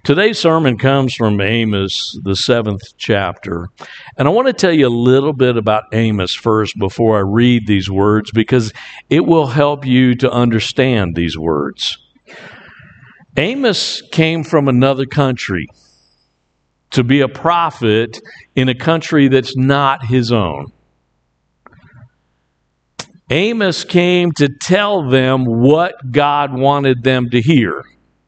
Today's sermon comes from Amos, the 7th chapter. And I want to tell you a little bit about Amos first before I read these words, because it will help you to understand these words. Amos came from another country to be a prophet in a country that's not his own. Amos came to tell them what God wanted them to hear.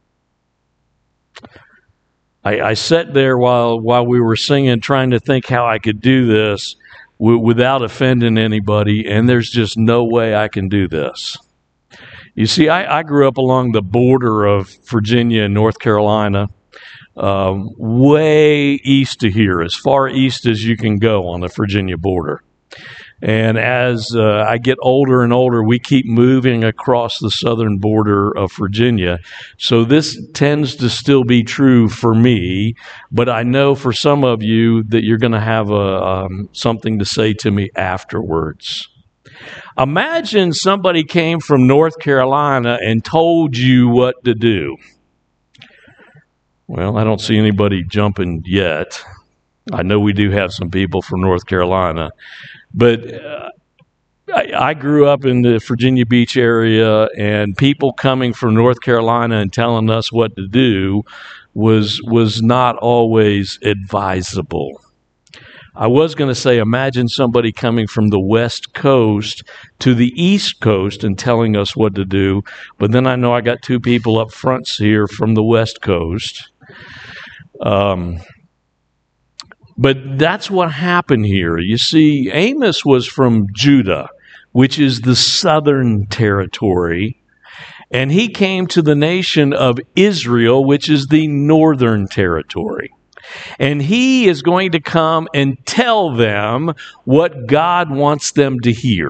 I sat there while we were singing, trying to think how I could do this without offending anybody, and there's just no way I can do this. You see, I grew up along the border of Virginia and North Carolina, way east of here, as far east as you can go on the Virginia border. And as I get older and older, we keep moving across the southern border of Virginia. So this tends to still be true for me, but I know for some of you that you're going to have something to say to me afterwards. Imagine somebody came from North Carolina and told you what to do. Well, I don't see anybody jumping yet. I know we do have some people from North Carolina. But I grew up in the Virginia Beach area, and people coming from North Carolina and telling us what to do was not always advisable. I was going to say, imagine somebody coming from the West Coast to the East Coast and telling us what to do, but then I know I got two people up front here from the West Coast. But that's what happened here. You see, Amos was from Judah, which is the southern territory, and he came to the nation of Israel, which is the northern territory. And he is going to come and tell them what God wants them to hear.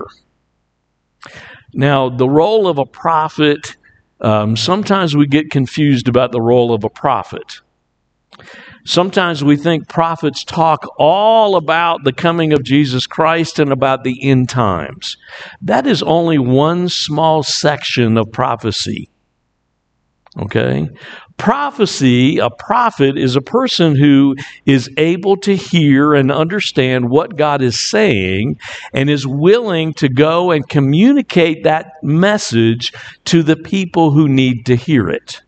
Now, the role of a prophet, sometimes we get confused about the role of a prophet. Sometimes we think prophets talk all about the coming of Jesus Christ and about the end times. That is only one small section of prophecy. Okay? Prophecy, a prophet, is a person who is able to hear and understand what God is saying and is willing to go and communicate that message to the people who need to hear it,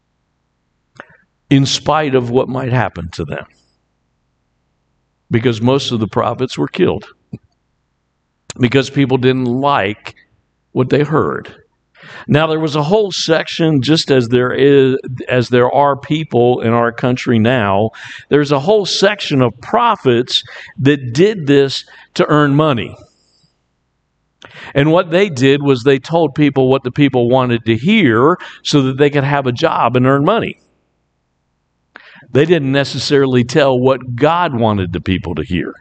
in spite of what might happen to them. Because most of the prophets were killed. Because people didn't like what they heard. Now, there was a whole section, just as there are people in our country now, there's a whole section of prophets that did this to earn money. And what they did was they told people what the people wanted to hear so that they could have a job and earn money. They didn't necessarily tell what God wanted the people to hear.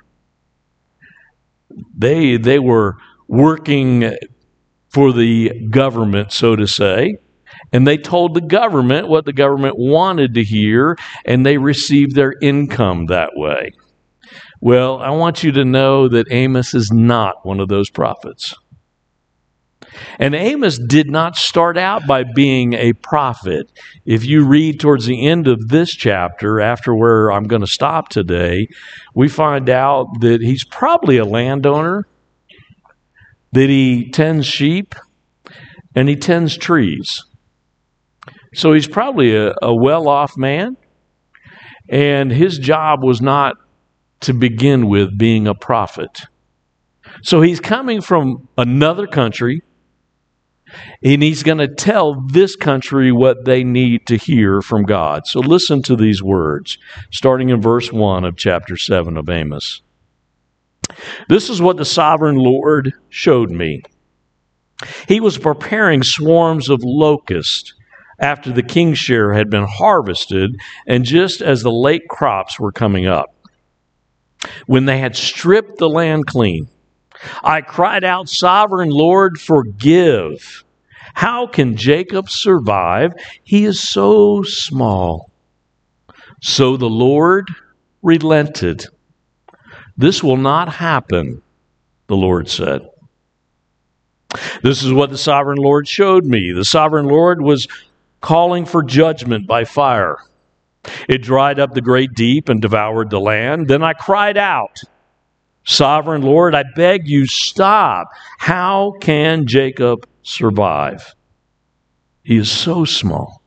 They were working for the government, so to say, and they told the government what the government wanted to hear, and they received their income that way. Well, I want you to know that Amos is not one of those prophets. And Amos did not start out by being a prophet. If you read towards the end of this chapter, after where I'm going to stop today, we find out that he's probably a landowner, that he tends sheep, and he tends trees. So he's probably a well-off man, and his job was not to begin with being a prophet. So he's coming from another country, and he's going to tell this country what they need to hear from God. So listen to these words, starting in verse 1 of chapter 7 of Amos. This is what the sovereign Lord showed me. He was preparing swarms of locusts after the king's share had been harvested, and just as the late crops were coming up. When they had stripped the land clean, I cried out, "Sovereign Lord, forgive. How can Jacob survive? He is so small." So the Lord relented. This will not happen, the Lord said. This is what the sovereign Lord showed me. The sovereign Lord was calling for judgment by fire. It dried up the great deep and devoured the land. Then I cried out, Sovereign Lord, I beg you, stop. How can Jacob survive? He is so small.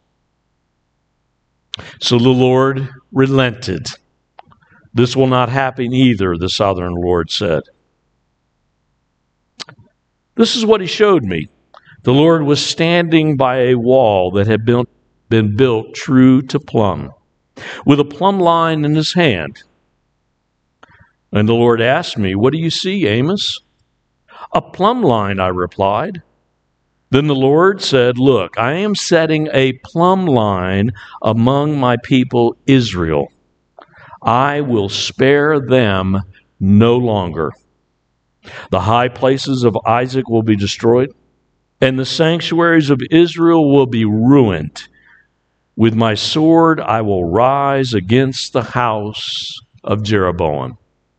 So the Lord relented. This will not happen either, the sovereign Lord said. This is what he showed me. The Lord was standing by a wall that had been built true to plumb, with a plumb line in his hand. And the Lord asked me, What do you see, Amos? A plumb line, I replied. Then the Lord said, Look, I am setting a plumb line among my people Israel. I will spare them no longer. The high places of Isaac will be destroyed, and the sanctuaries of Israel will be ruined. With my sword I will rise against the house of Jeroboam.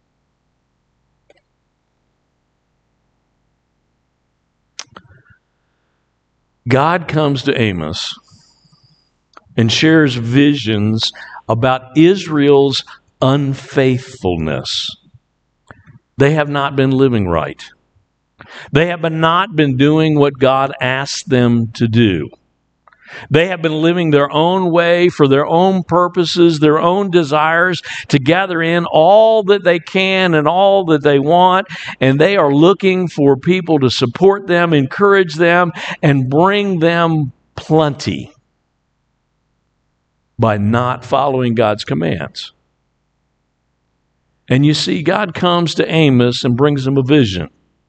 God comes to Amos and shares visions about Israel's unfaithfulness. They have not been living right. They have not been doing what God asked them to do. They have been living their own way for their own purposes, their own desires, to gather in all that they can and all that they want, and they are looking for people to support them, encourage them, and bring them plenty by not following God's commands. And you see, God comes to Amos and brings him a vision.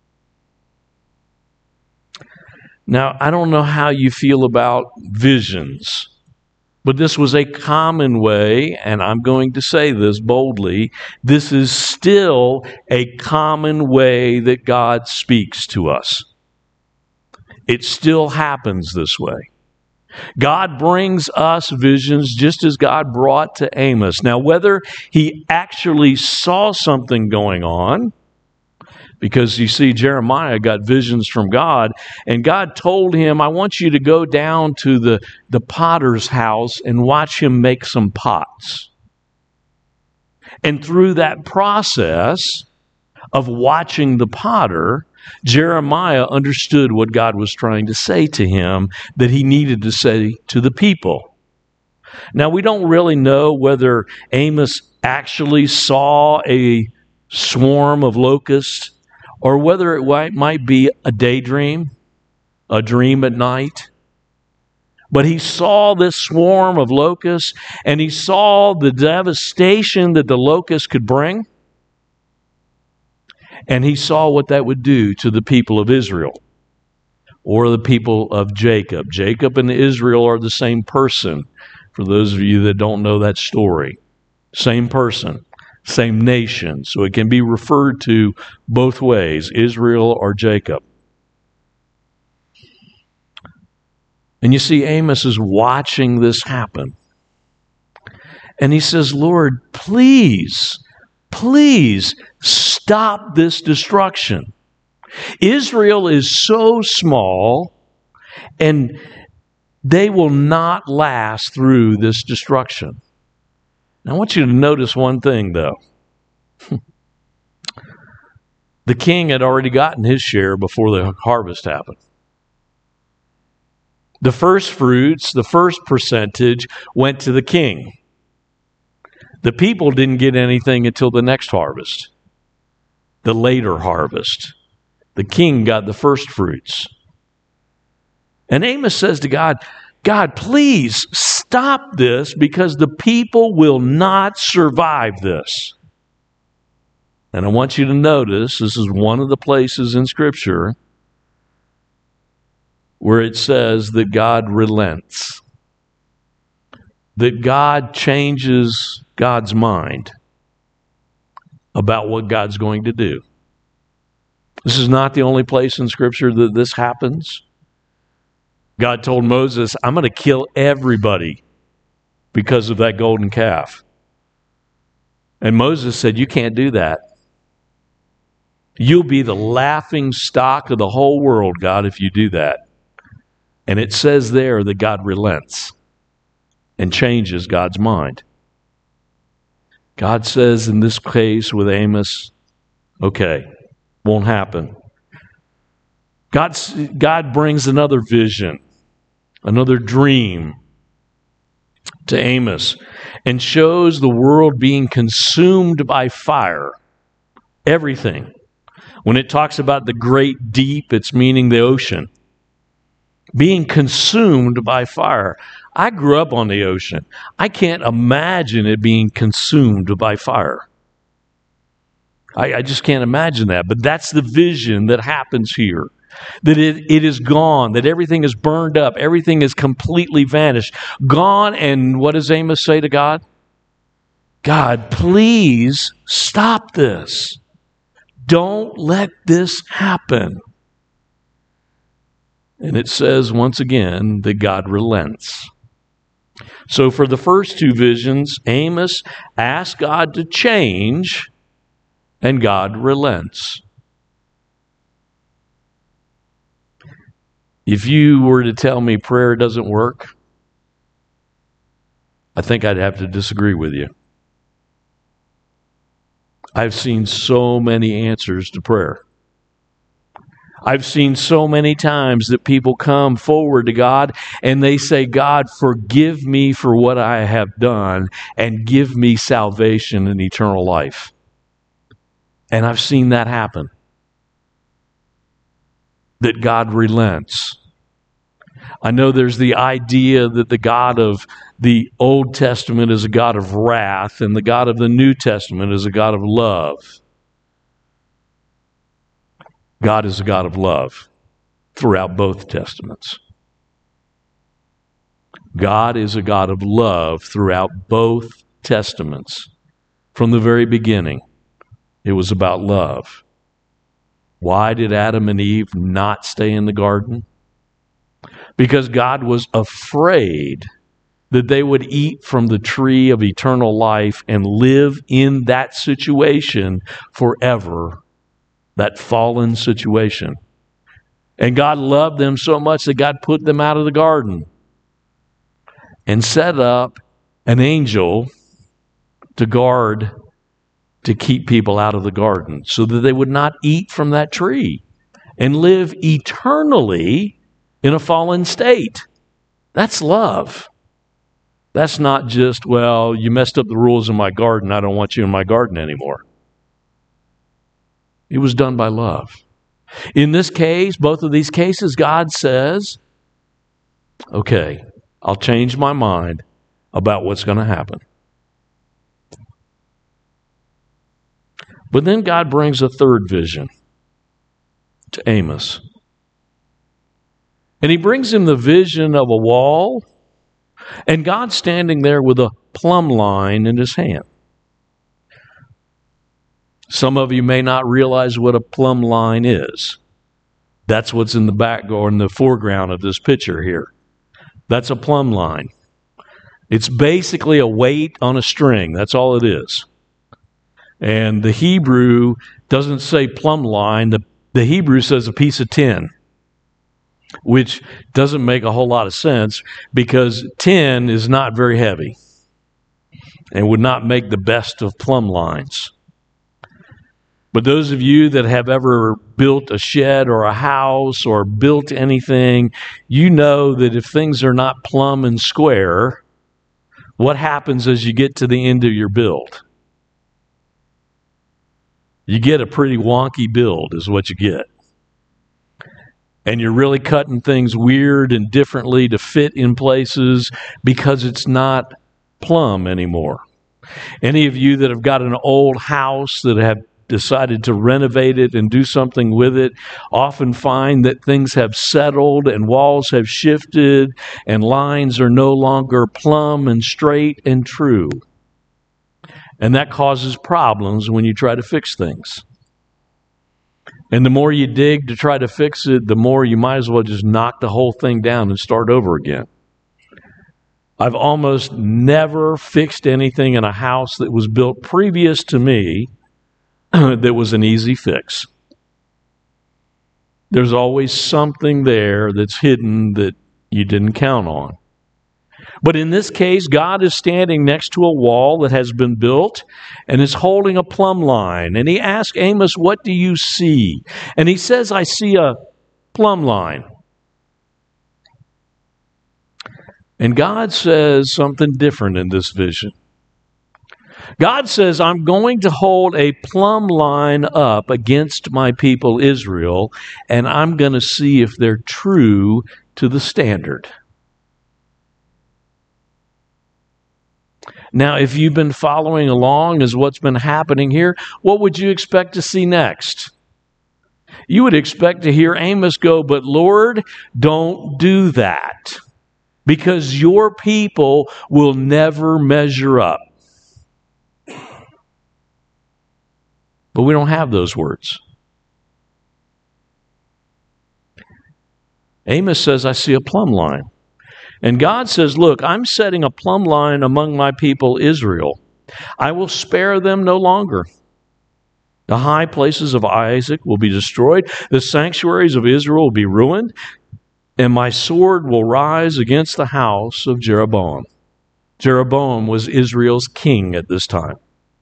Now, I don't know how you feel about visions, but this was a common way, and I'm going to say this boldly, this is still a common way that God speaks to us. It still happens this way. God brings us visions just as God brought to Amos. Now, whether he actually saw something going on, because you see, Jeremiah got visions from God, and God told him, I want you to go down to the potter's house and watch him make some pots. And through that process of watching the potter, Jeremiah understood what God was trying to say to him, that he needed to say to the people. Now, we don't really know whether Amos actually saw a swarm of locusts, or whether it might be a daydream, a dream at night. But he saw this swarm of locusts, and he saw the devastation that the locusts could bring, and he saw what that would do to the people of Israel, or the people of Jacob. Jacob and Israel are the same person, for those of you that don't know that story. Same person. Same nation, so it can be referred to both ways, Israel or Jacob. And you see, Amos is watching this happen. And he says, Lord, please stop this destruction. Israel is so small, and they will not last through this destruction. Now, I want you to notice one thing, though. The king had already gotten his share before the harvest happened. The first fruits, the first percentage, went to the king. The people didn't get anything until the next harvest, the later harvest. The king got the first fruits. And Amos says to God, God, please stop this, because the people will not survive this. And I want you to notice, this is one of the places in Scripture where it says that God relents, that God changes God's mind about what God's going to do. This is not the only place in Scripture that this happens. God told Moses, I'm going to kill everybody because of that golden calf. And Moses said, you can't do that. You'll be the laughing stock of the whole world, God, if you do that. And it says there that God relents. and changes God's mind. God says in this case with Amos, okay, won't happen. God brings another vision, another dream to Amos, and shows the world being consumed by fire. Everything. When it talks about the great deep, it's meaning the ocean. Being consumed by fire. I grew up on the ocean. I can't imagine it being consumed by fire. I just can't imagine that. But that's the vision that happens here. That it is gone, that everything is burned up, everything is completely vanished. Gone, and what does Amos say to God? God, please stop this. Don't let this happen. And it says once again that God relents. So for the first two visions, Amos asked God to change, and God relents. If you were to tell me prayer doesn't work, I think I'd have to disagree with you. I've seen so many answers to prayer. I've seen so many times that people come forward to God and they say, God, forgive me for what I have done and give me salvation and eternal life. And I've seen that happen. That God relents. I know there's the idea that the God of the Old Testament is a God of wrath and the God of the New Testament is a God of love. God is a God of love throughout both Testaments. God is a God of love throughout both Testaments. From the very beginning, it was about love. Why did Adam and Eve not stay in the garden? Because God was afraid that they would eat from the tree of eternal life and live in that situation forever, that fallen situation. And God loved them so much that God put them out of the garden and set up an angel to guard, to keep people out of the garden so that they would not eat from that tree and live eternally in a fallen state. That's love. That's not just, well, you messed up the rules in my garden. I don't want you in my garden anymore. It was done by love. In this case, both of these cases, God says, okay, I'll change my mind about what's going to happen. But then God brings a third vision to Amos. And he brings him the vision of a wall, and God standing there with a plumb line in his hand. Some of you may not realize what a plumb line is. That's what's in the back or in the foreground of this picture here. That's a plumb line. It's basically a weight on a string. That's all it is. And the Hebrew doesn't say plumb line. The Hebrew says a piece of tin, which doesn't make a whole lot of sense because tin is not very heavy and would not make the best of plumb lines. But those of you that have ever built a shed or a house or built anything, you know that if things are not plumb and square, what happens as you get to the end of your build? You get a pretty wonky build is what you get. And you're really cutting things weird and differently to fit in places because it's not plumb anymore. Any of you that have got an old house that have decided to renovate it and do something with it often find that things have settled and walls have shifted and lines are no longer plumb and straight and true. And that causes problems when you try to fix things. And the more you dig to try to fix it, the more you might as well just knock the whole thing down and start over again. I've almost never fixed anything in a house that was built previous to me that was an easy fix. There's always something there that's hidden that you didn't count on. But in this case, God is standing next to a wall that has been built and is holding a plumb line. And he asks Amos, what do you see? And he says, I see a plumb line. And God says something different in this vision. God says, I'm going to hold a plumb line up against my people Israel, and I'm going to see if they're true to the standard. Now, if you've been following along as what's been happening here, what would you expect to see next? You would expect to hear Amos go, but Lord, don't do that, because your people will never measure up. But we don't have those words. Amos says, I see a plumb line. And God says, look, I'm setting a plumb line among my people Israel. I will spare them no longer. The high places of Isaac will be destroyed. The sanctuaries of Israel will be ruined. And my sword will rise against the house of Jeroboam. Jeroboam was Israel's king at this time.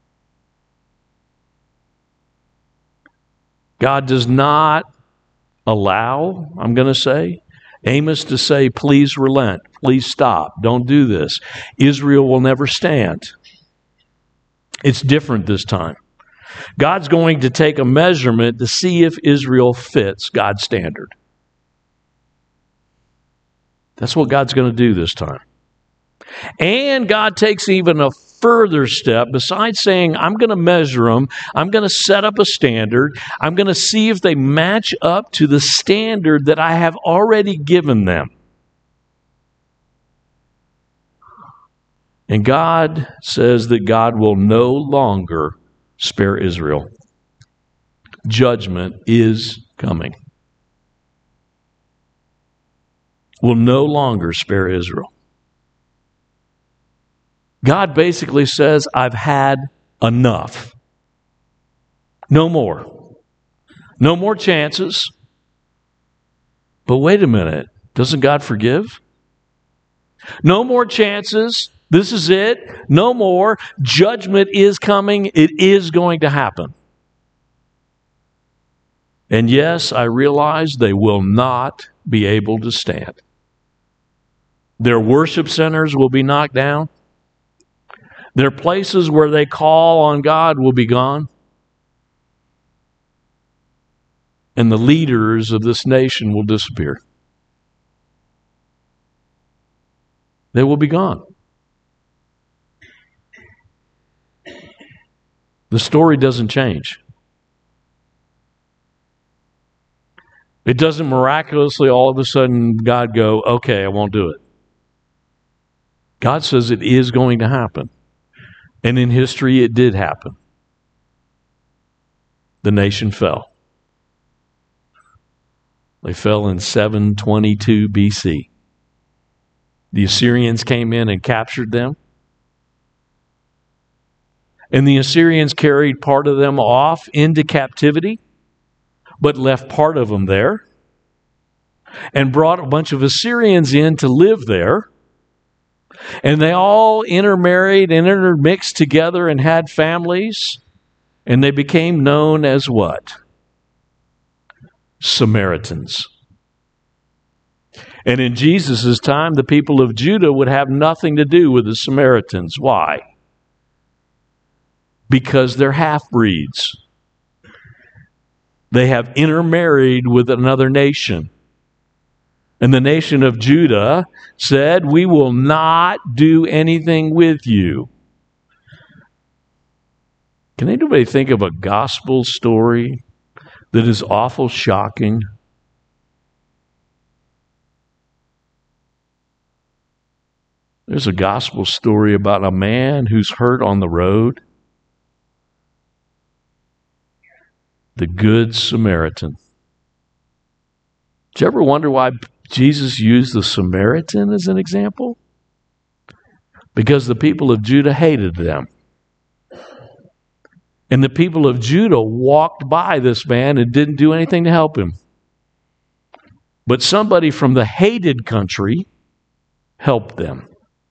God does not allow, I'm going to say, Amos to say, please relent, please stop, don't do this. Israel will never stand. It's different this time. God's going to take a measurement to see if Israel fits God's standard. That's what God's going to do this time. And God takes even a further step. Besides saying, I'm going to measure them, I'm going to set up a standard, I'm going to see if they match up to the standard that I have already given them. And God says that God will no longer spare Israel. Judgment is coming. Will no longer spare Israel. God basically says, I've had enough. No more. No more chances. But wait a minute. Doesn't God forgive? No more chances. This is it. No more. Judgment is coming. It is going to happen. And yes, I realize they will not be able to stand. Their worship centers will be knocked down. Their places where they call on God will be gone. And the leaders of this nation will disappear. They will be gone. The story doesn't change. It doesn't miraculously all of a sudden God go, okay, I won't do it. God says it is going to happen. And in history, it did happen. The nation fell. They fell in 722 BC. The Assyrians came in and captured them. And the Assyrians carried part of them off into captivity, but left part of them there, and brought a bunch of Assyrians in to live there. And they all intermarried and intermixed together and had families. And they became known as what? Samaritans. And in Jesus' time, the people of Judah would have nothing to do with the Samaritans. Why? Because they're half-breeds. They have intermarried with another nation. And the nation of Judah said, we will not do anything with you. Can anybody think of a gospel story that is awful shocking? There's a gospel story about a man who's hurt on the road. The Good Samaritan. Did you ever wonder why Jesus used the Samaritan as an example? Because the people of Judah hated them. And the people of Judah walked by this man and didn't do anything to help him. But somebody from the hated country helped them.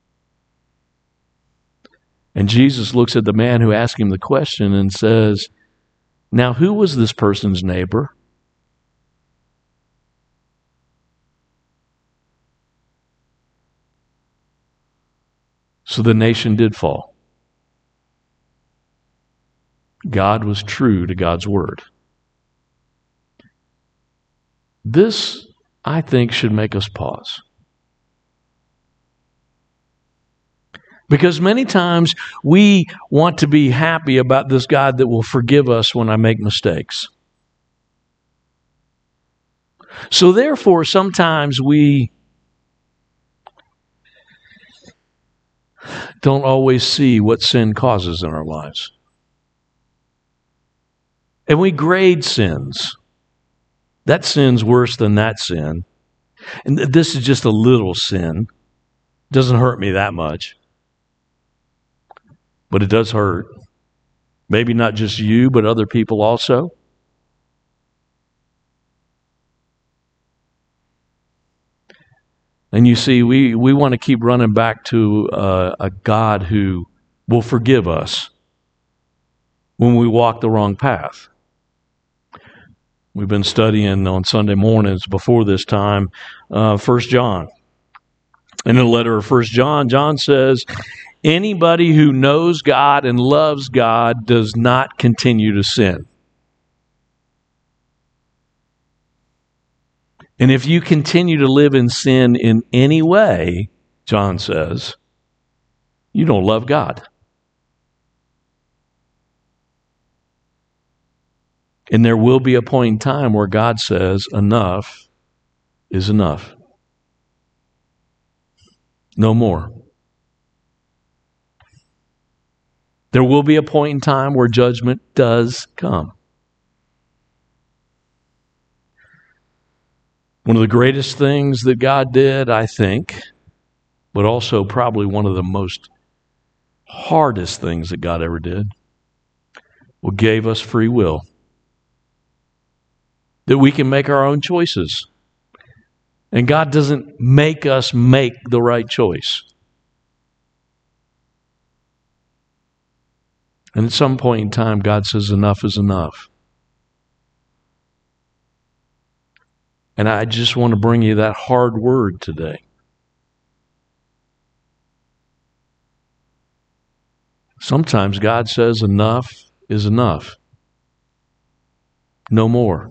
And Jesus looks at the man who asked him the question and says, now who was this person's neighbor? So the nation did fall. God was true to God's word. This, I think, should make us pause. Because many times we want to be happy about this God that will forgive us when I make mistakes. So therefore, sometimes we don't always see what sin causes in our lives. And we grade sins. That sin's worse than that sin. And this is just a little sin. Doesn't hurt me that much. But it does hurt. Maybe not just you, but other people also. And you see, we want to keep running back to a God who will forgive us when we walk the wrong path. We've been studying on Sunday mornings before this time, 1 John. In the letter of 1 John, John says, anybody who knows God and loves God does not continue to sin. And if you continue to live in sin in any way, John says, you don't love God. And there will be a point in time where God says, enough is enough. No more. There will be a point in time where judgment does come. One of the greatest things that God did, I think, but also probably one of the most hardest things that God ever did, gave us free will. That we can make our own choices. And God doesn't make us make the right choice. And at some point in time, God says enough is enough. And I just want to bring you that hard word today. Sometimes God says enough is enough. No more.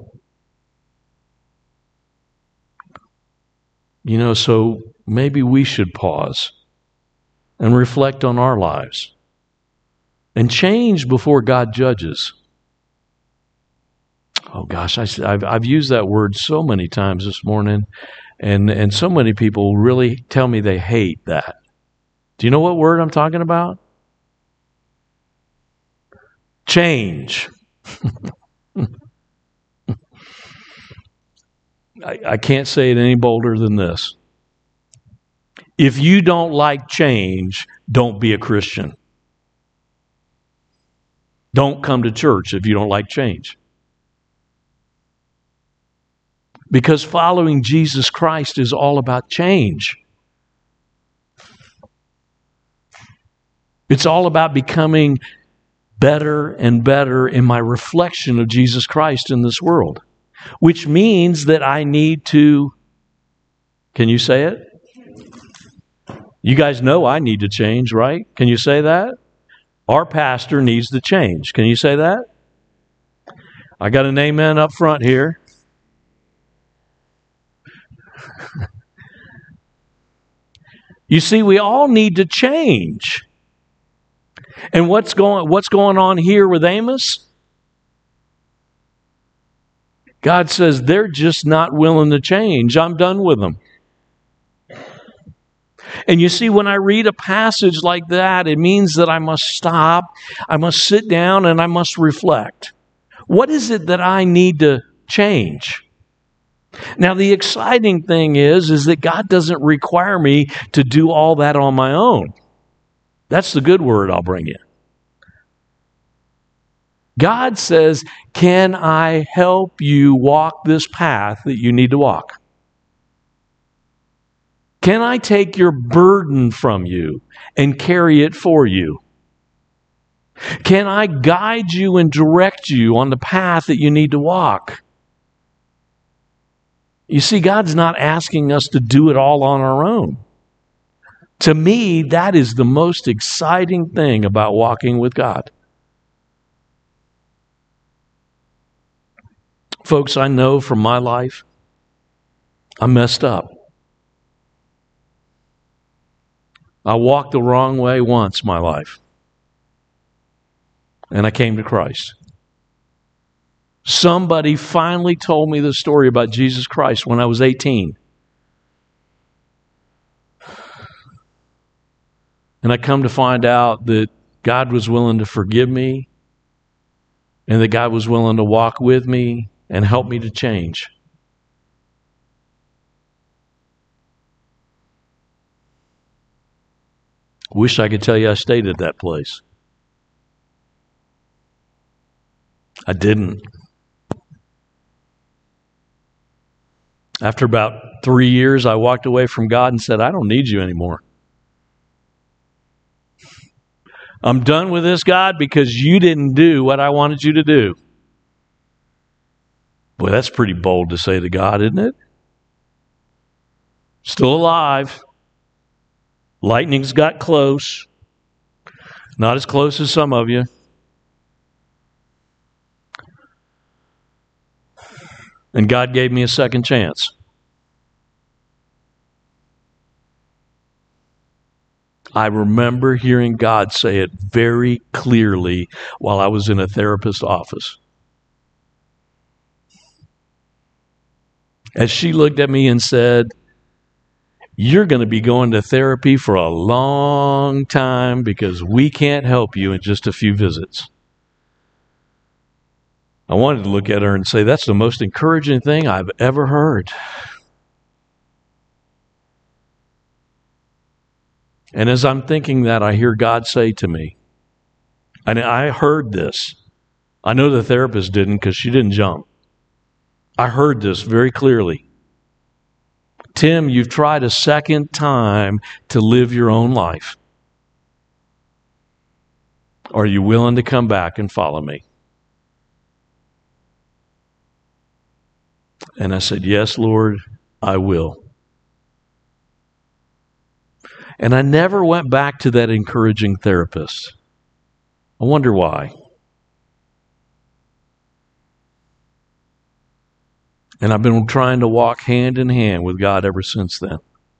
You know, so maybe we should pause and reflect on our lives and change before God judges. Oh gosh, I've used that word so many times this morning, and so many people really tell me they hate that. Do you know what word I'm talking about? Change. I can't say it any bolder than this. If you don't like change, don't be a Christian. Don't come to church if you don't like change. Because following Jesus Christ is all about change. It's all about becoming better and better in my reflection of Jesus Christ in this world. Which means that I need to, can you say it? You guys know I need to change, right? Can you say that? Our pastor needs to change. Can you say that? I got an amen up front here. You see, we all need to change. And what's going on here with Amos? God says they're just not willing to change. I'm done with them. And you see, when I read a passage like that, it means that I must stop, I must sit down, and I must reflect. What is it that I need to change? Now, the exciting thing is that God doesn't require me to do all that on my own. That's the good word I'll bring you. God says, can I help you walk this path that you need to walk? Can I take your burden from you and carry it for you? Can I guide you and direct you on the path that you need to walk? You see, God's not asking us to do it all on our own. To me, that is the most exciting thing about walking with God. Folks, I know from my life, I messed up. I walked the wrong way once in my life. And I came to Christ. Somebody finally told me the story about Jesus Christ when I was 18. And I come to find out that God was willing to forgive me and that God was willing to walk with me and help me to change. Wish I could tell you I stayed at that place. I didn't. After about 3 years, I walked away from God and said, I don't need you anymore. I'm done with this, God, because you didn't do what I wanted you to do. Boy, that's pretty bold to say to God, isn't it? Still alive. Lightning's got close. Not as close as some of you. And God gave me a second chance. I remember hearing God say it very clearly while I was in a therapist's office. As she looked at me and said, you're going to be going to therapy for a long time because we can't help you in just a few visits. I wanted to look at her and say, that's the most encouraging thing I've ever heard. And as I'm thinking that, I hear God say to me, and I heard this. I know the therapist didn't because she didn't jump. I heard this very clearly. Tim, you've tried a second time to live your own life. Are you willing to come back and follow me? And I said, yes, Lord, I will. And I never went back to that encouraging therapist. I wonder why. And I've been trying to walk hand in hand with God ever since then.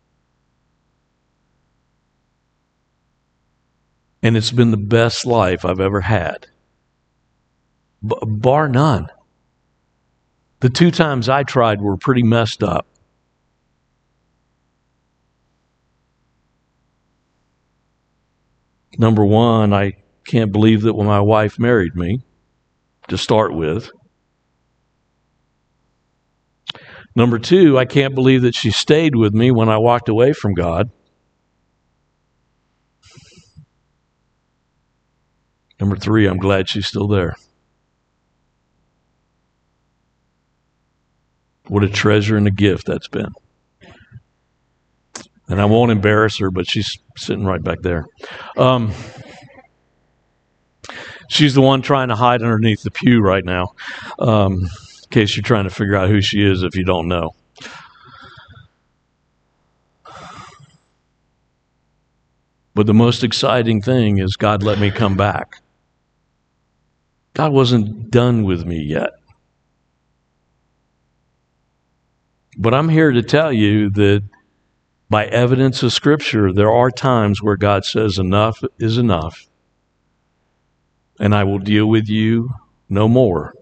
And it's been the best life I've ever had. Bar none. The 2 times I tried were pretty messed up. Number one, I can't believe that when my wife married me, to start with. Number 2, I can't believe that she stayed with me when I walked away from God. Number 3, I'm glad she's still there. What a treasure and a gift that's been. And I won't embarrass her, but she's sitting right back there. She's the one trying to hide underneath the pew right now, in case you're trying to figure out who she is if you don't know. But the most exciting thing is God let me come back. God wasn't done with me yet. But I'm here to tell you that by evidence of Scripture, there are times where God says enough is enough, and I will deal with you no more.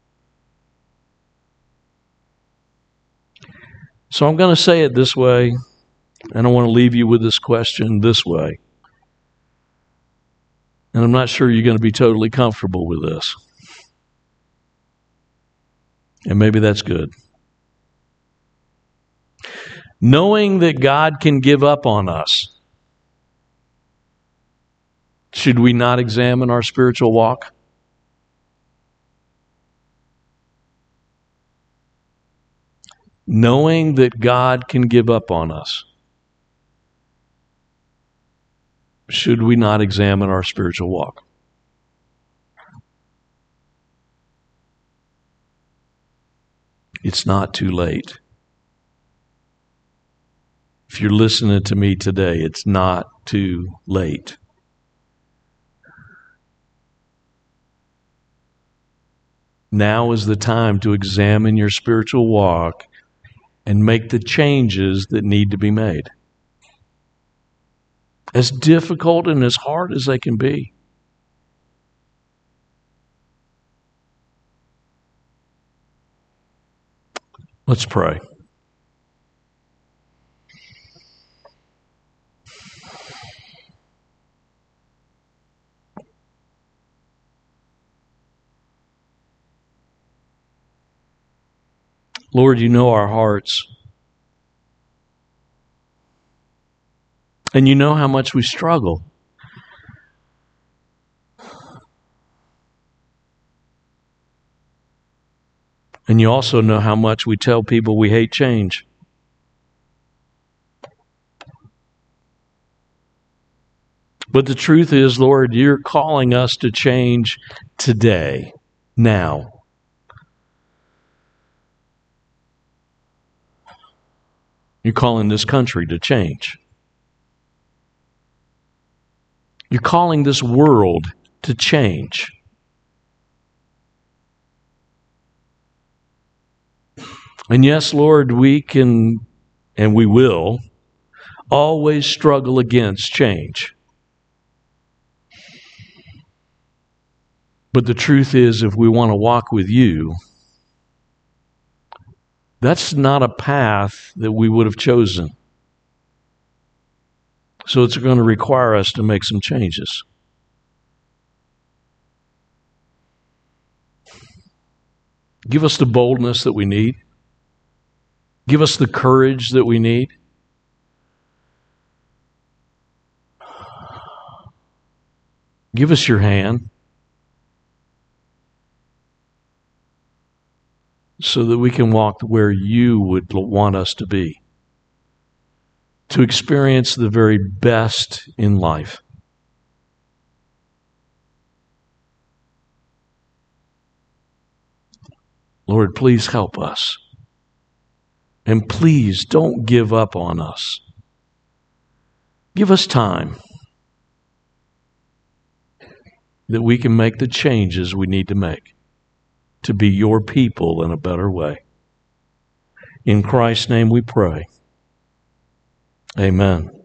So I'm going to say it this way, and I want to leave you with this question this way. And I'm not sure you're going to be totally comfortable with this. And maybe that's good. Knowing that God can give up on us, should we not examine our spiritual walk? Knowing that God can give up on us, should we not examine our spiritual walk? It's not too late. If you're listening to me today, it's not too late. Now is the time to examine your spiritual walk and make the changes that need to be made. As difficult and as hard as they can be. Let's pray. Lord, you know our hearts. And you know how much we struggle. And you also know how much we tell people we hate change. But the truth is, Lord, you're calling us to change today, now. You're calling this country to change. You're calling this world to change. And yes, Lord, we can, and we will, always struggle against change. But the truth is, if we want to walk with you, that's not a path that we would have chosen. So it's going to require us to make some changes. Give us the boldness that we need. Give us the courage that we need. Give us your hand so that we can walk where you would want us to be, to experience the very best in life. Lord, please help us. And please don't give up on us. Give us time that we can make the changes we need to make to be your people in a better way. In Christ's name we pray. Amen.